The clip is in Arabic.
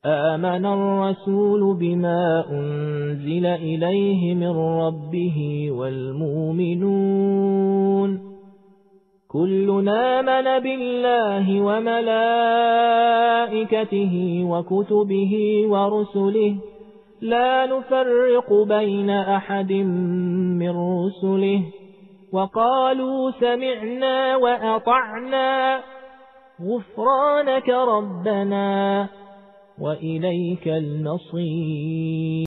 آمن الرسول بما أنزل إليه من ربه والمؤمنون كلنا آمن بالله وملائكته وكتبه ورسله لا نفرق بين أحد من رسله وقالوا سمعنا وأطعنا غفرانك ربنا وإليك المصير.